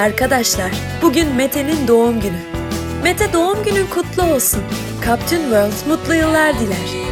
Arkadaşlar, bugün Mete'nin doğum günü. Mete doğum günün kutlu olsun. Captain World mutlu yıllar diler.